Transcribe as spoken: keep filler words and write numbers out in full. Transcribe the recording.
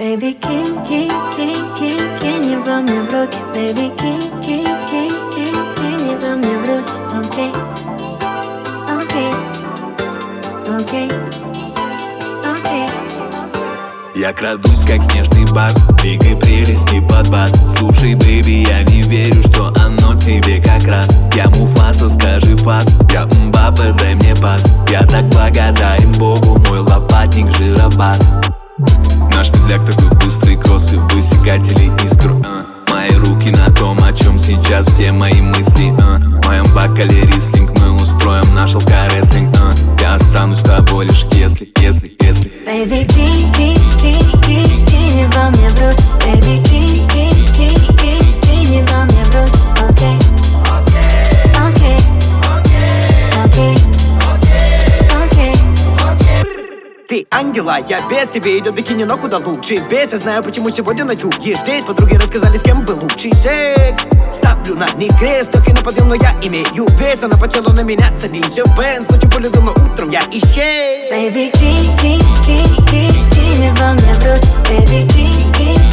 Baby, кинь, кинь, кинь, кинь, кинь его мне в руки. Baby, кинь, кинь, кинь, кинь, кинь его мне в руки. Окей, окей, окей, окей. Я крадусь, как снежный бас, двигай прелести под бас. Слушай, бэйби, я не верю, что оно тебе как раз. Я Муфаса, скажи фас, я Мбаппе, дай мне пас. Я так благодарен Богу, мой лопатник жиробас. Наш медляк такой быстрый, кроссы, высекатели искр, uh. Мои руки на том, о чем сейчас все мои мысли, uh. В моем бокале рислинг, мы устроим наш алкорестлинг, uh. Я останусь с тобой лишь если, если, если. Baby, кинь, кинь, кинь, кинь, кинь его мне в руки. Baby, кинь, кинь, кинь, кинь, кинь его мне в руки. Окей, окей, окей, окей. Ты ангела, я без, тебе идет бикини, но куда лучше без. Я знаю, почему сегодня ночью есть здесь. Подруги рассказали, с кем был лучший секс. Ставлю на них крест, только на подъем, но я имею вес. Она потела на меня, садимся в бенз. Ночью полюбил, но утром я исчез. Baby, кинь, кинь, кинь, кинь, кинь его мне в руки. Baby, кинь, кинь,